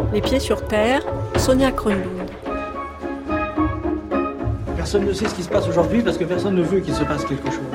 Les pieds sur terre, Sonia Kronlund. Personne ne sait ce qui se passe aujourd'hui parce que personne ne veut qu'il se passe quelque chose.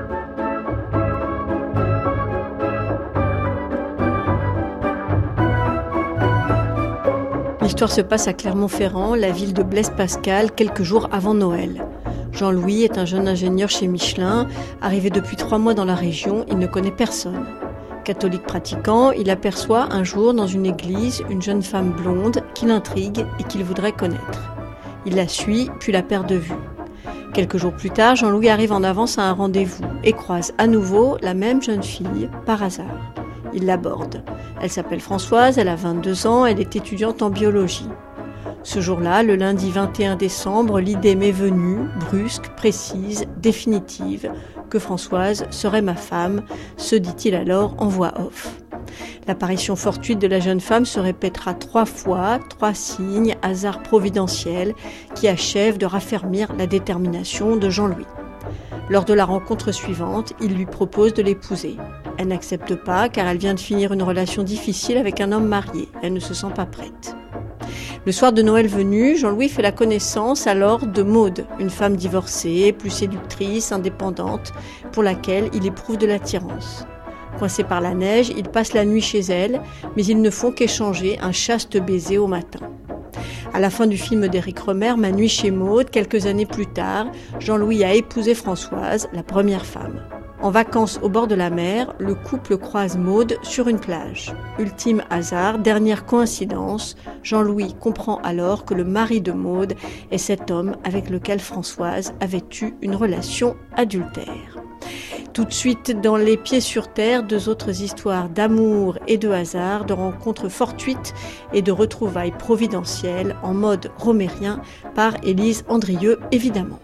L'histoire se passe à Clermont-Ferrand, la ville de Blaise Pascal, quelques jours avant Noël. Jean-Louis est un jeune ingénieur chez Michelin. Arrivé depuis 3 mois dans la région, il ne connaît personne. Catholique pratiquant, il aperçoit un jour dans une église une jeune femme blonde qui l'intrigue et qu'il voudrait connaître. Il la suit, puis la perd de vue. Quelques jours plus tard, Jean-Louis arrive en avance à un rendez-vous et croise à nouveau la même jeune fille, par hasard. Il l'aborde. Elle s'appelle Françoise, elle a 22 ans, elle est étudiante en biologie. Ce jour-là, le lundi 21 décembre, l'idée m'est venue, brusque, précise, définitive, que Françoise serait ma femme, se dit-il alors en voix off. L'apparition fortuite de la jeune femme se répétera 3 fois, 3 signes, hasard providentiel, qui achèvent de raffermir la détermination de Jean-Louis. Lors de la rencontre suivante, il lui propose de l'épouser. Elle n'accepte pas car elle vient de finir une relation difficile avec un homme marié. Elle ne se sent pas prête. Le soir de Noël venu, Jean-Louis fait la connaissance alors de Maude, une femme divorcée, plus séductrice, indépendante, pour laquelle il éprouve de l'attirance. Coincé par la neige, il passe la nuit chez elle, mais ils ne font qu'échanger un chaste baiser au matin. À la fin du film d'Éric Rohmer, Ma nuit chez Maude, quelques années plus tard, Jean-Louis a épousé Françoise, la première femme. En vacances au bord de la mer, le couple croise Maude sur une plage. Ultime hasard, dernière coïncidence, Jean-Louis comprend alors que le mari de Maude est cet homme avec lequel Françoise avait eu une relation adultère. Tout de suite, dans Les pieds sur terre, 2 autres histoires d'amour et de hasard, de rencontres fortuites et de retrouvailles providentielles en mode romérien par Élise Andrieux, évidemment.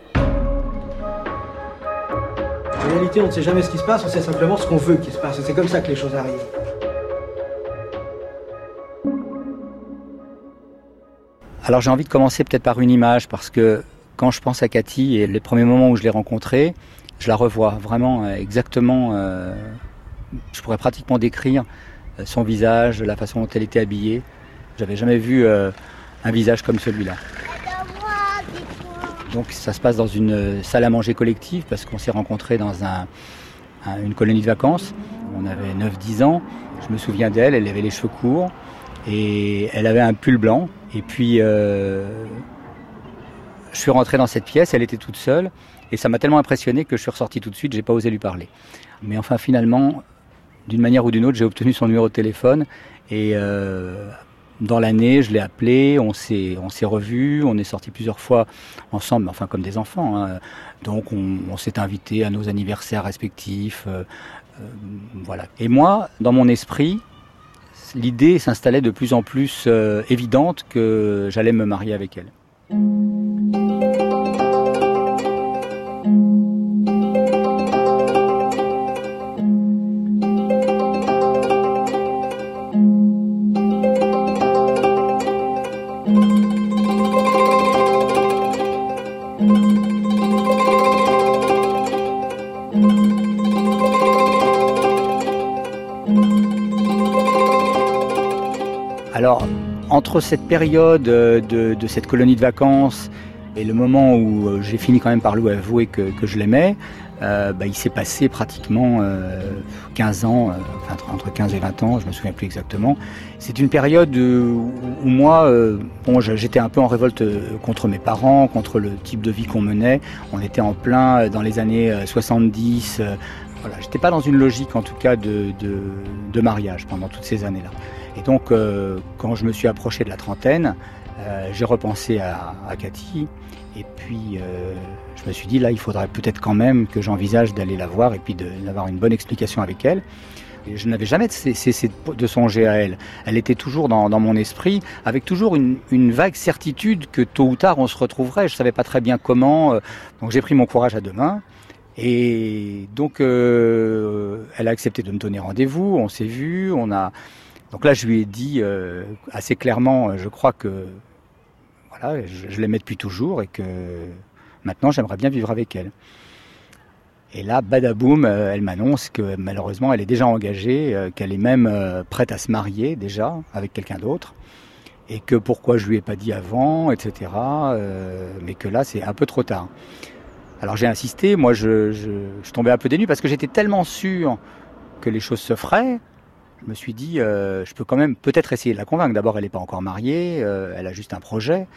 En réalité, on ne sait jamais ce qui se passe, on sait simplement ce qu'on veut qu'il se passe. Et c'est comme ça que les choses arrivent. Alors j'ai envie de commencer peut-être par une image, parce que quand je pense à Cathy et les premiers moments où je l'ai rencontrée, je la revois vraiment exactement. Je pourrais pratiquement décrire son visage, la façon dont elle était habillée. J'avais jamais vu un visage comme celui-là. Donc ça se passe dans une salle à manger collective parce qu'on s'est rencontrés dans une colonie de vacances. On avait 9-10 ans. Je me souviens d'elle, elle avait les cheveux courts et elle avait un pull blanc. Et puis je suis rentré dans cette pièce, elle était toute seule et ça m'a tellement impressionné que je suis ressorti tout de suite, j'ai pas osé lui parler. Mais enfin finalement, d'une manière ou d'une autre, j'ai obtenu son numéro de téléphone et dans l'année, je l'ai appelé, on s'est revus, on est sortis plusieurs fois ensemble, enfin comme des enfants. Hein. Donc on s'est invités à nos anniversaires respectifs. Voilà. Et moi, dans mon esprit, l'idée s'installait de plus en plus évidente que j'allais me marier avec elle. Alors, entre cette période de cette colonie de vacances et le moment où j'ai fini quand même par lui avouer que je l'aimais, il s'est passé pratiquement 15 ans, entre 15 et 20 ans, je me souviens plus exactement. C'est une période où moi, j'étais un peu en révolte contre mes parents, contre le type de vie qu'on menait. On était en plein dans les années 70. Voilà, j'étais pas dans une logique en tout cas de mariage pendant toutes ces années-là. Et donc, quand je me suis approché de la trentaine, j'ai repensé à Cathy. Et puis, je me suis dit, là, il faudrait peut-être quand même que j'envisage d'aller la voir et puis d'avoir une bonne explication avec elle. Et je n'avais jamais cessé de songer à elle. Elle était toujours dans mon esprit, avec toujours une vague certitude que tôt ou tard, on se retrouverait. Je ne savais pas très bien comment. Donc, j'ai pris mon courage à 2 mains. Et donc, elle a accepté de me donner rendez-vous. On s'est vus, Donc là, je lui ai dit assez clairement, je crois que voilà, je l'aimais depuis toujours et que maintenant, j'aimerais bien vivre avec elle. Et là, badaboum, elle m'annonce que malheureusement, elle est déjà engagée, qu'elle est même prête à se marier déjà avec quelqu'un d'autre. et que pourquoi je lui ai pas dit avant, etc. Mais que là, c'est un peu trop tard. Alors j'ai insisté, moi je tombais un peu des nues parce que j'étais tellement sûr que les choses se feraient. Je me suis dit, je peux quand même peut-être essayer de la convaincre. D'abord, elle n'est pas encore mariée, elle a juste un projet.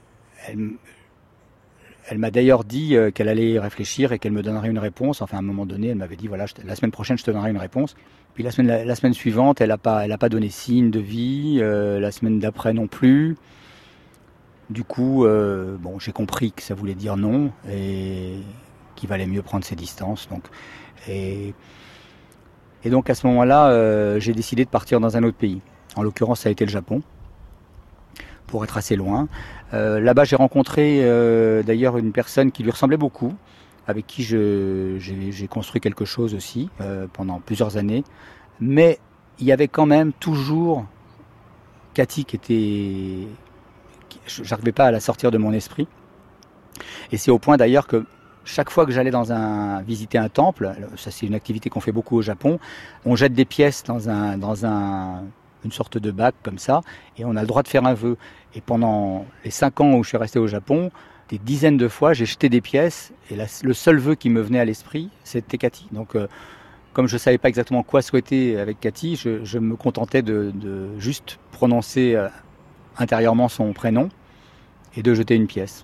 Elle m'a d'ailleurs dit qu'elle allait y réfléchir et qu'elle me donnerait une réponse. Enfin, à un moment donné, elle m'avait dit, voilà, la semaine prochaine, je te donnerai une réponse. Puis la semaine suivante, elle n'a pas donné signe de vie. La semaine d'après non plus. Du coup, j'ai compris que ça voulait dire non et qu'il valait mieux prendre ses distances. Et donc à ce moment-là, j'ai décidé de partir dans un autre pays. En l'occurrence, ça a été le Japon, pour être assez loin. Là-bas, j'ai rencontré d'ailleurs une personne qui lui ressemblait beaucoup, avec qui j'ai construit quelque chose aussi pendant plusieurs années. Mais il y avait quand même toujours Cathy qui était... J'arrivais pas à la sortir de mon esprit. Et c'est au point d'ailleurs que chaque fois que j'allais visiter un temple, ça c'est une activité qu'on fait beaucoup au Japon, on jette des pièces dans une sorte de bac comme ça, et on a le droit de faire un vœu. Et pendant les 5 ans où je suis resté au Japon, des dizaines de fois, j'ai jeté des pièces, et le seul vœu qui me venait à l'esprit, c'était Cathy. Donc, comme je ne savais pas exactement quoi souhaiter avec Cathy, je me contentais de juste prononcer intérieurement son prénom et de jeter une pièce.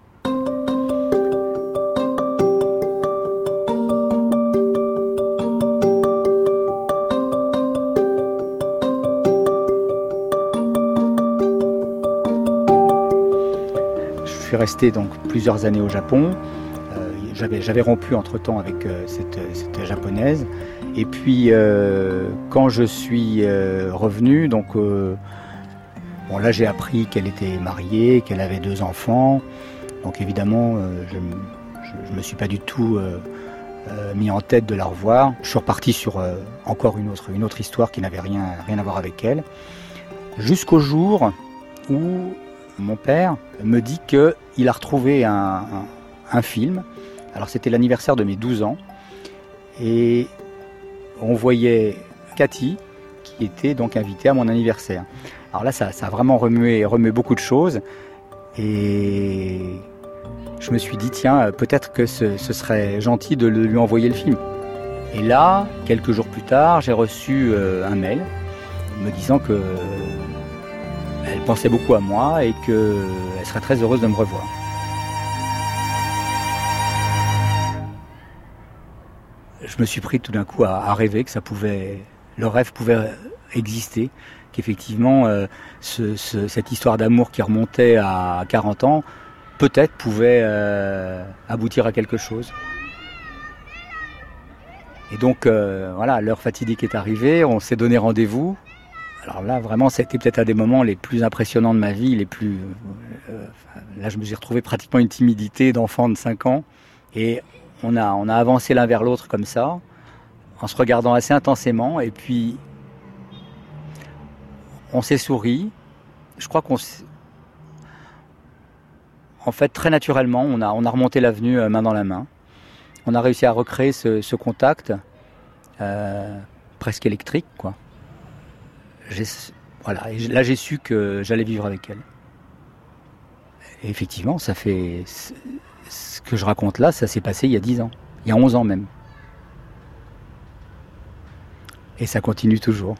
Je suis resté donc plusieurs années au Japon. J'avais rompu entre-temps avec cette japonaise. Et puis, quand je suis revenu, donc là j'ai appris qu'elle était mariée, qu'elle avait 2 enfants. Donc évidemment, je ne me suis pas du tout mis en tête de la revoir. Je suis reparti sur encore une autre histoire qui n'avait rien à voir avec elle. Jusqu'au jour où mon père me dit qu'il a retrouvé un film. Alors c'était l'anniversaire de mes 12 ans. Et on voyait Cathy qui était donc invitée à mon anniversaire. Alors là, ça a vraiment remué beaucoup de choses. Et je me suis dit, tiens, peut-être que ce serait gentil de lui envoyer le film. Et là, quelques jours plus tard, j'ai reçu un mail me disant qu'elle pensait beaucoup à moi et qu'elle serait très heureuse de me revoir. Je me suis pris tout d'un coup à rêver que le rêve pouvait exister, qu'effectivement cette histoire d'amour qui remontait à 40 ans, peut-être pouvait aboutir à quelque chose. Et donc l'heure fatidique est arrivée, on s'est donné rendez-vous. Alors là, vraiment, ça a été peut-être un des moments les plus impressionnants de ma vie, là, je me suis retrouvé pratiquement une timidité d'enfant de 5 ans. Et on a avancé l'un vers l'autre comme ça, en se regardant assez intensément, et puis on s'est souri. Je crois en fait, très naturellement, on a remonté l'avenue main dans la main. On a réussi à recréer ce contact presque électrique, quoi. Et là, j'ai su que j'allais vivre avec elle. Et effectivement, ça fait... Ce que je raconte là, ça s'est passé il y a 10 ans. Il y a 11 ans même. Et ça continue toujours.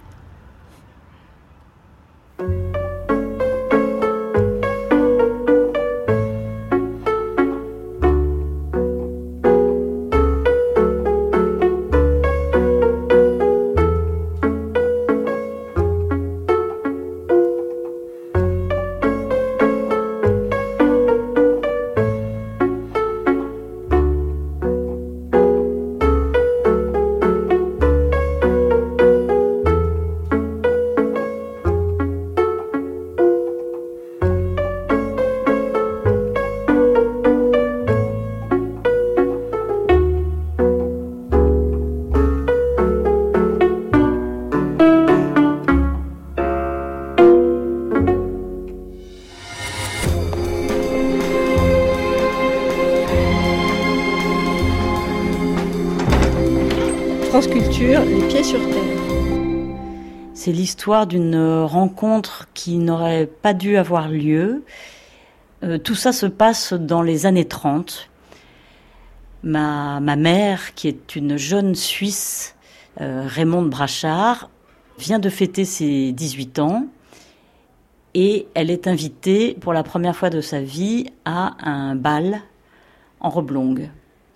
France Culture, les pieds sur terre. C'est l'histoire d'une rencontre qui n'aurait pas dû avoir lieu. Tout ça se passe dans les années 30. Ma mère, qui est une jeune Suisse, Raymonde Brachard, vient de fêter ses 18 ans et elle est invitée pour la première fois de sa vie à un bal en robe longue.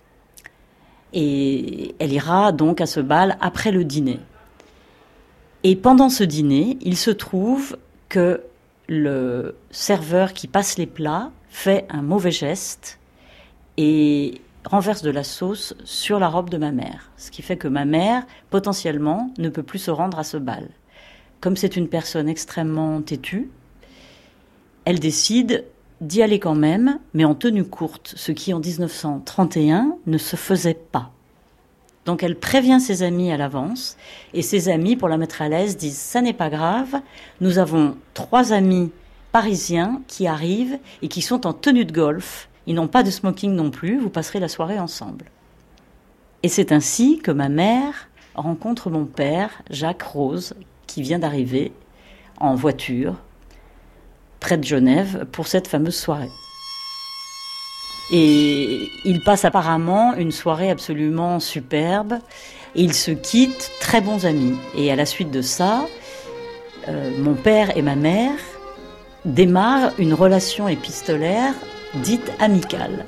Et elle ira donc à ce bal après le dîner. Et pendant ce dîner, il se trouve que le serveur qui passe les plats fait un mauvais geste et renverse de la sauce sur la robe de ma mère. Ce qui fait que ma mère, potentiellement, ne peut plus se rendre à ce bal. Comme c'est une personne extrêmement têtue, elle décide d'y aller quand même, mais en tenue courte, ce qui en 1931 ne se faisait pas. Donc elle prévient ses amis à l'avance, et ses amis, pour la mettre à l'aise, disent « ça n'est pas grave, nous avons 3 amis parisiens qui arrivent et qui sont en tenue de golf, ils n'ont pas de smoking non plus, vous passerez la soirée ensemble ». Et c'est ainsi que ma mère rencontre mon père, Jacques Rose, qui vient d'arriver en voiture, près de Genève, pour cette fameuse soirée. Et ils passent apparemment une soirée absolument superbe. Et ils se quittent très bons amis. Et à la suite de ça, mon père et ma mère démarrent une relation épistolaire dite amicale.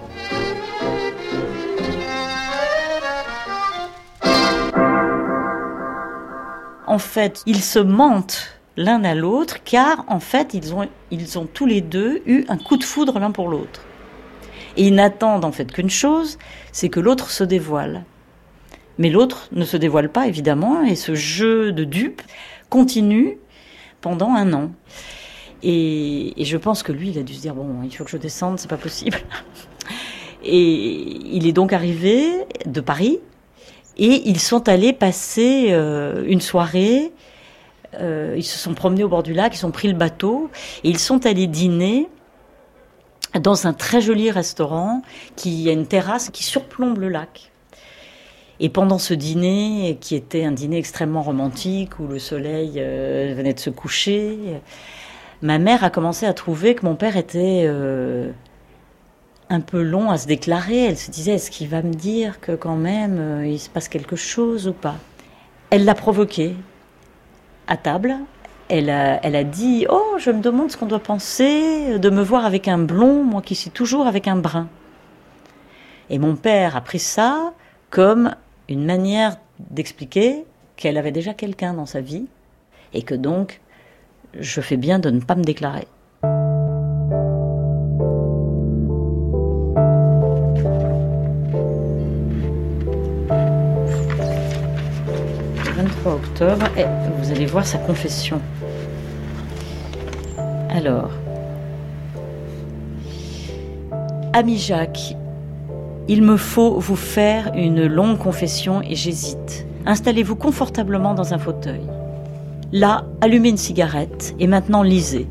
En fait, ils se mentent l'un à l'autre, car en fait, ils ont tous les deux eu un coup de foudre l'un pour l'autre. Et ils n'attendent en fait qu'une chose, c'est que l'autre se dévoile. Mais l'autre ne se dévoile pas, évidemment, et ce jeu de dupes continue pendant 1 an. Et je pense que lui, il a dû se dire, bon, il faut que je descende, c'est pas possible. Et il est donc arrivé de Paris, et ils sont allés passer une soirée. Ils se sont promenés au bord du lac, ils ont pris le bateau, et ils sont allés dîner dans un très joli restaurant qui a une terrasse qui surplombe le lac. Et pendant ce dîner, qui était un dîner extrêmement romantique, où le soleil venait de se coucher, ma mère a commencé à trouver que mon père était un peu long à se déclarer. Elle se disait, est-ce qu'il va me dire que quand même il se passe quelque chose ou pas ? Elle l'a provoqué à table. Elle a dit « Oh, je me demande ce qu'on doit penser de me voir avec un blond, moi qui suis toujours avec un brun. » Et mon père a pris ça comme une manière d'expliquer qu'elle avait déjà quelqu'un dans sa vie et que donc, je fais bien de ne pas me déclarer. Le 23 octobre, et vous allez voir sa confession. Alors, ami Jacques, il me faut vous faire une longue confession et j'hésite. Installez-vous confortablement dans un fauteuil. Là, allumez une cigarette et maintenant lisez.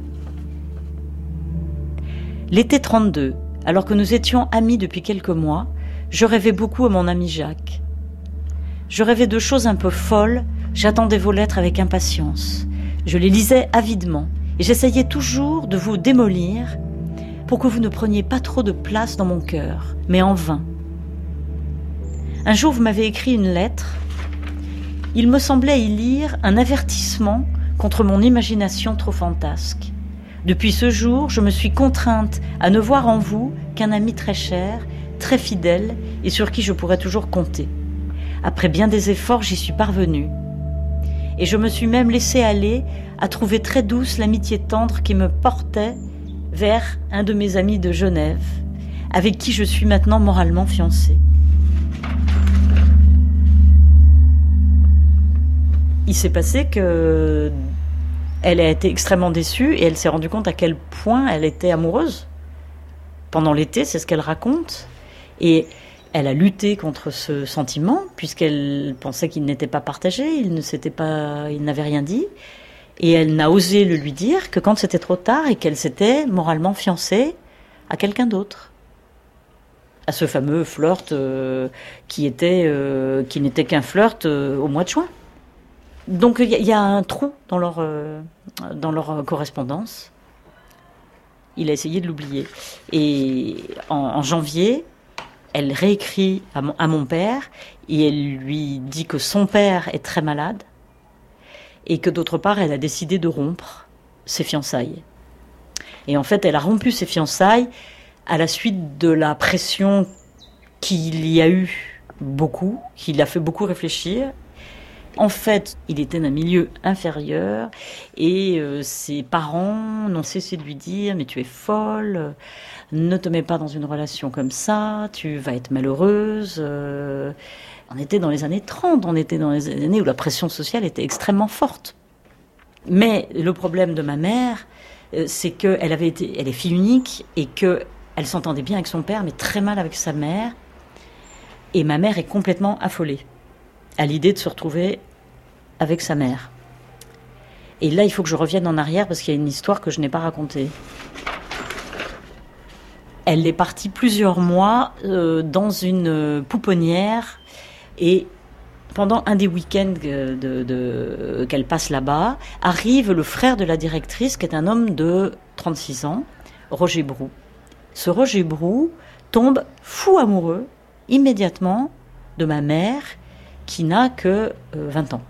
L'été 32, alors que nous étions amis depuis quelques mois, je rêvais beaucoup à mon ami Jacques. Je rêvais de choses un peu folles, j'attendais vos lettres avec impatience. Je les lisais avidement. Et j'essayais toujours de vous démolir pour que vous ne preniez pas trop de place dans mon cœur, mais en vain. Un jour, vous m'avez écrit une lettre. Il me semblait y lire un avertissement contre mon imagination trop fantasque. Depuis ce jour, je me suis contrainte à ne voir en vous qu'un ami très cher, très fidèle et sur qui je pourrais toujours compter. Après bien des efforts, j'y suis parvenue. Et je me suis même laissée aller à trouver très douce l'amitié tendre qui me portait vers un de mes amis de Genève, avec qui je suis maintenant moralement fiancée. Il s'est passé que elle a été extrêmement déçue et elle s'est rendue compte à quel point elle était amoureuse. Pendant l'été, c'est ce qu'elle raconte. Et elle a lutté contre ce sentiment, puisqu'elle pensait qu'il n'était pas partagé, il n'avait rien dit. Et elle n'a osé le lui dire que quand c'était trop tard et qu'elle s'était moralement fiancée à quelqu'un d'autre. À ce fameux flirt qui n'était qu'un flirt au mois de juin. Donc il y a un trou dans leur correspondance. Il a essayé de l'oublier. Et en janvier, elle réécrit à mon père et elle lui dit que son père est très malade et que d'autre part, elle a décidé de rompre ses fiançailles. Et en fait, elle a rompu ses fiançailles à la suite de la pression qu'il y a eu beaucoup, qui l'a fait beaucoup réfléchir. En fait, il était d'un milieu inférieur et ses parents n'ont cessé de lui dire « Mais tu es folle, ne te mets pas dans une relation comme ça, tu vas être malheureuse ». On était dans les années 30, on était dans les années où la pression sociale était extrêmement forte. Mais le problème de ma mère, c'est qu'elle est fille unique et qu'elle s'entendait bien avec son père, mais très mal avec sa mère. Et ma mère est complètement affolée à l'idée de se retrouver avec sa mère. Et là, il faut que je revienne en arrière parce qu'il y a une histoire que je n'ai pas racontée. Elle est partie plusieurs mois dans une pouponnière et pendant un des week-ends qu'elle passe là-bas, arrive le frère de la directrice qui est un homme de 36 ans, Roger Brou. Ce Roger Brou tombe fou amoureux immédiatement de ma mère qui n'a que 20 ans.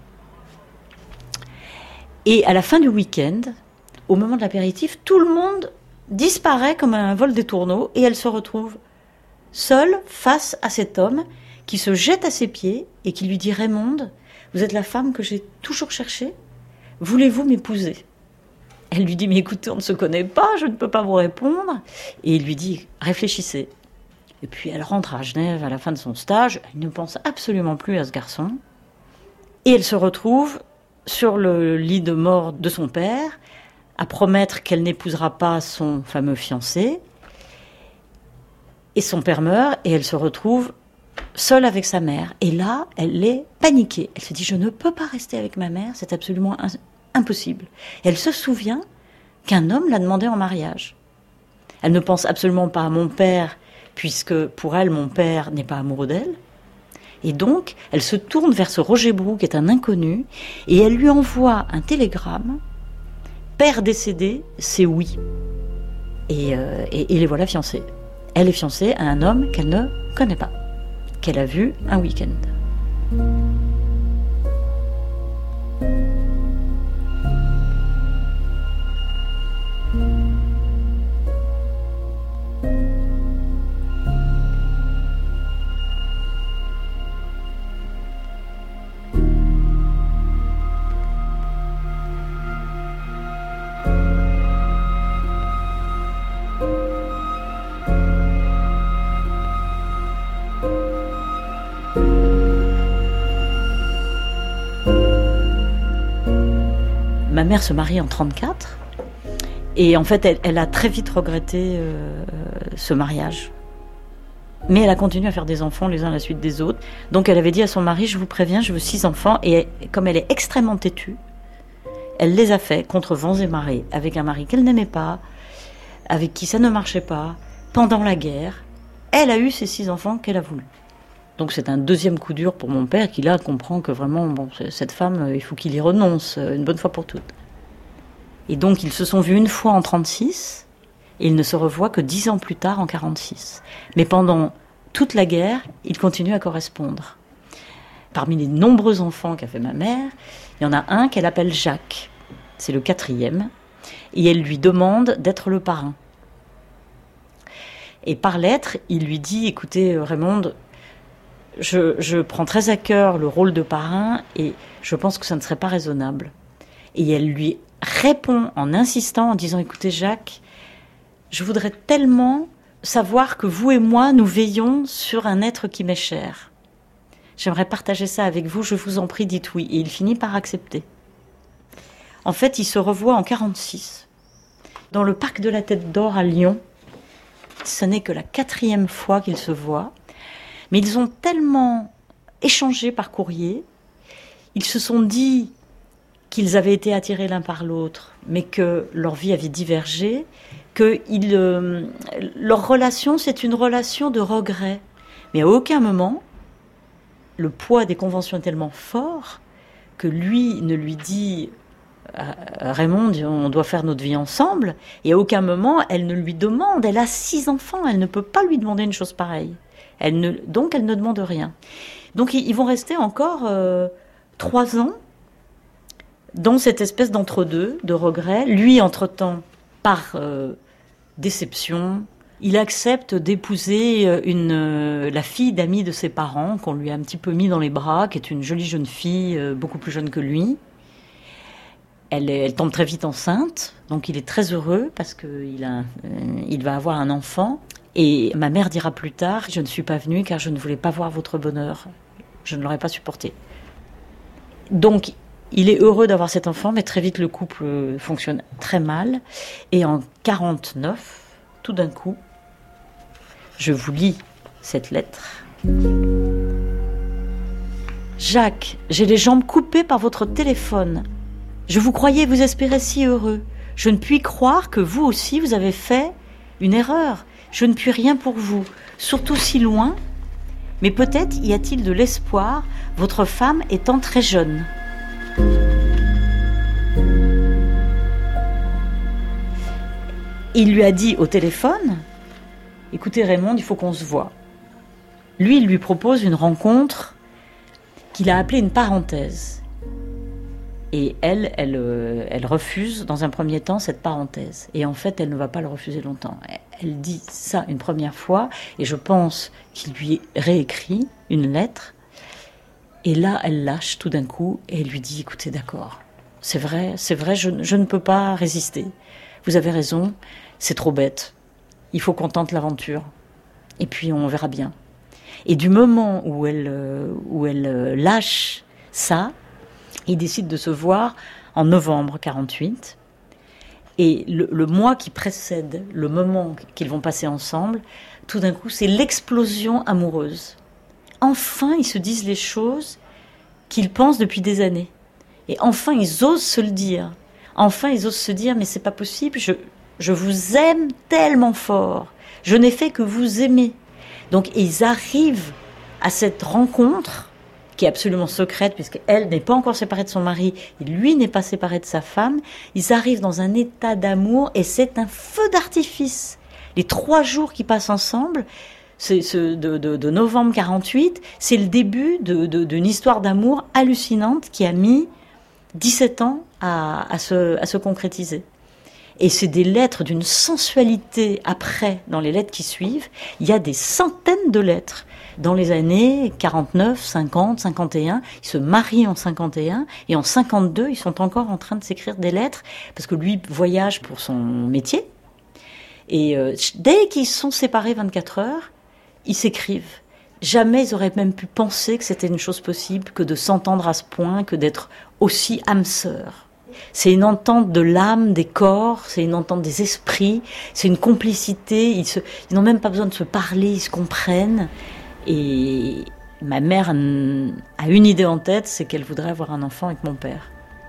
Et à la fin du week-end, au moment de l'apéritif, tout le monde disparaît comme un vol des tourneaux et elle se retrouve seule face à cet homme qui se jette à ses pieds et qui lui dit « Raymonde, vous êtes la femme que j'ai toujours cherchée, voulez-vous m'épouser ?» Elle lui dit « Mais écoutez, on ne se connaît pas, je ne peux pas vous répondre. » Et il lui dit « Réfléchissez. » Et puis elle rentre à Genève à la fin de son stage, elle ne pense absolument plus à ce garçon. Et elle se retrouve sur le lit de mort de son père, à promettre qu'elle n'épousera pas son fameux fiancé. Et son père meurt et elle se retrouve seule avec sa mère. Et là, elle est paniquée. Elle se dit « Je ne peux pas rester avec ma mère, c'est absolument impossible. » Elle se souvient qu'un homme l'a demandé en mariage. Elle ne pense absolument pas à mon père, puisque pour elle, mon père n'est pas amoureux d'elle. Et donc, elle se tourne vers ce Roger Brou, qui est un inconnu, et elle lui envoie un télégramme. Père décédé, c'est oui. Et les voilà fiancés. Elle est fiancée à un homme qu'elle ne connaît pas, qu'elle a vu un week-end. Ma mère se marie en 1934 et en fait elle a très vite regretté ce mariage. Mais elle a continué à faire des enfants les uns à la suite des autres. Donc elle avait dit à son mari « Je vous préviens, je veux 6 enfants » et comme elle est extrêmement têtue, elle les a fait contre vents et marées, avec un mari qu'elle n'aimait pas, avec qui ça ne marchait pas, pendant la guerre. Elle a eu ces 6 enfants qu'elle a voulu. Donc c'est un deuxième coup dur pour mon père qui là comprend que vraiment, cette femme, il faut qu'il y renonce une bonne fois pour toutes. Et donc ils se sont vus une fois en 1936 et ils ne se revoient que 10 ans plus tard en 1946. Mais pendant toute la guerre, ils continuent à correspondre. Parmi les nombreux enfants qu'a fait ma mère, il y en a un qu'elle appelle Jacques. C'est le 4e. Et elle lui demande d'être le parrain. Et par lettre, il lui dit « Écoutez, Raymonde, je prends très à cœur le rôle de parrain et je pense que ça ne serait pas raisonnable. » Et elle lui répond en insistant, en disant « Écoutez Jacques, je voudrais tellement savoir que vous et moi, nous veillons sur un être qui m'est cher. J'aimerais partager ça avec vous, je vous en prie, dites oui. » Et il finit par accepter. En fait, ils se revoient en 1946, dans le parc de la Tête d'Or à Lyon. Ce n'est que la 4e fois qu'ils se voient. Mais ils ont tellement échangé par courrier, ils se sont dit qu'ils avaient été attirés l'un par l'autre, mais que leur vie avait divergé, que leur relation, c'est une relation de regret. Mais à aucun moment, le poids des conventions est tellement fort que lui ne lui dit Raymond, on doit faire notre vie ensemble, et à aucun moment elle ne lui demande. Elle a 6 enfants, elle ne peut pas lui demander une chose pareille. Donc elle ne demande rien. Donc ils vont rester encore 3 ans dans cette espèce d'entre-deux, de regret. Lui, entre-temps, par déception, il accepte d'épouser la fille d'amis de ses parents, qu'on lui a un petit peu mis dans les bras, qui est une jolie jeune fille, beaucoup plus jeune que lui. Elle tombe très vite enceinte, donc il est très heureux parce qu'il va avoir un enfant. Et ma mère dira plus tard, je ne suis pas venue car je ne voulais pas voir votre bonheur. Je ne l'aurais pas supporté. Donc, il est heureux d'avoir cet enfant, mais très vite le couple fonctionne très mal. Et en 1949, tout d'un coup, je vous lis cette lettre. Jacques, j'ai les jambes coupées par votre téléphone. Je vous croyais, vous espérais si heureux. Je ne puis croire que vous aussi, vous avez fait une erreur. Je ne puis rien pour vous, surtout si loin. Mais peut-être y a-t-il de l'espoir, votre femme étant très jeune. Il lui a dit au téléphone, écoutez Raymond, il faut qu'on se voie. Lui, il lui propose une rencontre qu'il a appelée une parenthèse. Et elle refuse dans un premier temps cette parenthèse. Et en fait, elle ne va pas le refuser longtemps. Elle dit ça une première fois, et je pense qu'il lui réécrit une lettre. Et là, elle lâche tout d'un coup, et elle lui dit, écoutez, d'accord, c'est vrai, je ne peux pas résister. Vous avez raison, c'est trop bête. Il faut qu'on tente l'aventure. Et puis, on verra bien. Et du moment où elle lâche ça, ils décident de se voir en novembre 1948. Et le mois qui précède le moment qu'ils vont passer ensemble, tout d'un coup, c'est l'explosion amoureuse. Enfin, ils se disent les choses qu'ils pensent depuis des années. Et enfin, ils osent se le dire. Enfin, ils osent se dire, mais c'est pas possible, je vous aime tellement fort. Je n'ai fait que vous aimer. Donc, ils arrivent à cette rencontre qui est absolument secrète, puisqu'elle n'est pas encore séparée de son mari, et lui n'est pas séparé de sa femme. Ils arrivent dans un état d'amour, et c'est un feu d'artifice. Les 3 jours qu'ils passent ensemble, de novembre 48, c'est le début d'une histoire d'amour hallucinante qui a mis 17 ans à se concrétiser. Et c'est des lettres d'une sensualité après, dans les lettres qui suivent. Il y a des centaines de lettres. Dans les années 49, 50, 51, ils se marient en 51, et en 52, ils sont encore en train de s'écrire des lettres, parce que lui voyage pour son métier. Et dès qu'ils sont séparés 24 heures, ils s'écrivent. Jamais ils auraient même pu penser que c'était une chose possible, que de s'entendre à ce point, que d'être aussi âme sœur. C'est une entente de l'âme, des corps, c'est une entente des esprits, c'est une complicité, ils n'ont même pas besoin de se parler, ils se comprennent. Et ma mère a une idée en tête, c'est qu'elle voudrait avoir un enfant avec mon père.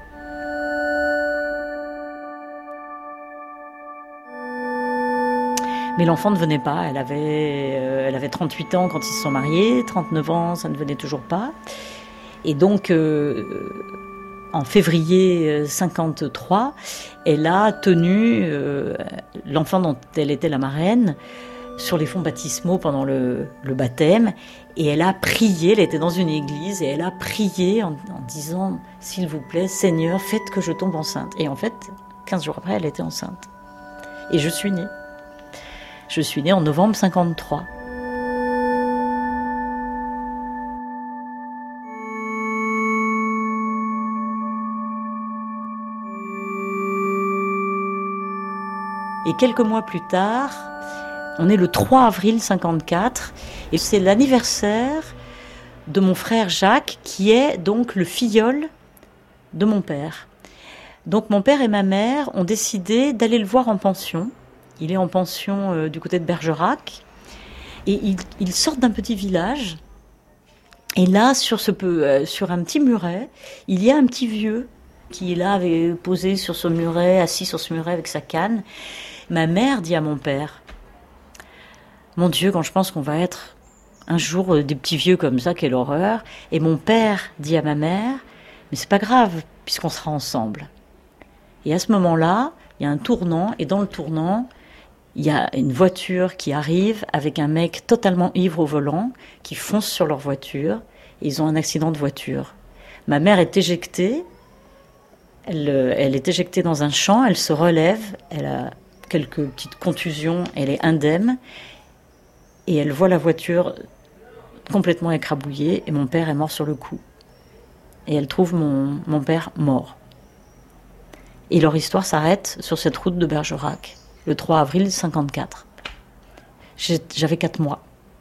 Mais l'enfant ne venait pas, elle avait 38 ans quand ils se sont mariés, 39 ans, ça ne venait toujours pas. Et donc, en février 53, elle a tenu l'enfant dont elle était la marraine sur les fonts baptismaux pendant le baptême, et elle a prié, elle était dans une église, et elle a prié en disant « S'il vous plaît, Seigneur, faites que je tombe enceinte ». Et en fait, 15 jours après, elle était enceinte. Et je suis née. Je suis née en novembre 53. Et quelques mois plus tard, on est le 3 avril 54, et c'est l'anniversaire de mon frère Jacques, qui est donc le filleul de mon père. Donc mon père et ma mère ont décidé d'aller le voir en pension. Il est en pension du côté de Bergerac, et ils sortent d'un petit village. Et là, sur un petit muret, il y a un petit vieux qui là avait posé sur ce muret, assis sur ce muret avec sa canne. Ma mère dit à mon père: mon Dieu, quand je pense qu'on va être un jour des petits vieux comme ça, quelle horreur. Et mon père dit à ma mère: Mais c'est pas grave, puisqu'on sera ensemble. Et à ce moment-là, il y a un tournant, et dans le tournant, il y a une voiture qui arrive avec un mec totalement ivre au volant, qui fonce sur leur voiture, et ils ont un accident de voiture. Ma mère est éjectée, elle est éjectée dans un champ, elle se relève, elle a quelques petites contusions, elle est indemne, et elle voit la voiture complètement écrabouillée, et mon père est mort sur le coup. Et elle trouve mon père mort. Et leur histoire s'arrête sur cette route de Bergerac, le 3 avril 1954. J'avais 4 mois.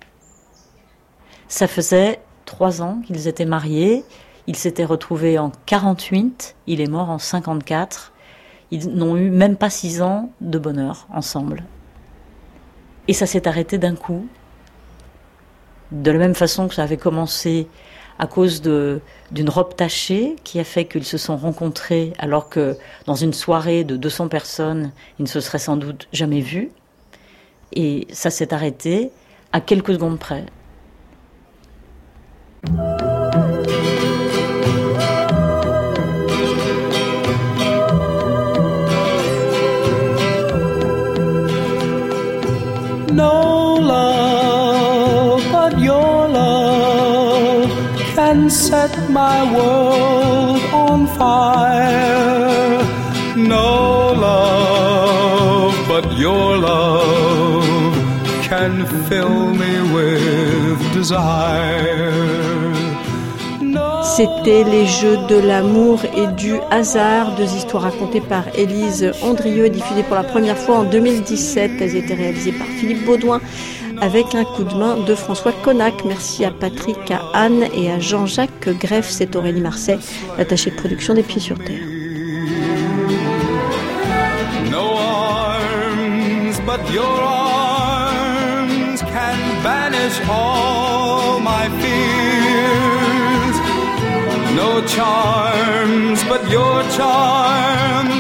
Ça faisait 3 ans qu'ils étaient mariés. Ils s'étaient retrouvés en 48. Il est mort en 54. Ils n'ont eu même pas 6 ans de bonheur ensemble. Et ça s'est arrêté d'un coup. De la même façon que ça avait commencé à cause d'une robe tachée qui a fait qu'ils se sont rencontrés alors que dans une soirée de 200 personnes, ils ne se seraient sans doute jamais vus. Et ça s'est arrêté à quelques secondes près. No love but your love can set my world on fire. No love but your love can fill me with desire. C'était Les Jeux de l'amour et du hasard, 2 histoires racontées par Élise Andrieux, diffusées pour la première fois en 2017. Elles étaient réalisées par Philippe Baudouin avec un coup de main de François Connac. Merci à Patrick, à Anne et à Jean-Jacques Greff. C'est Aurélie Marseille, l'attachée de production des Pieds sur Terre. No arms but your arms can banish all my fears. No charms but your charms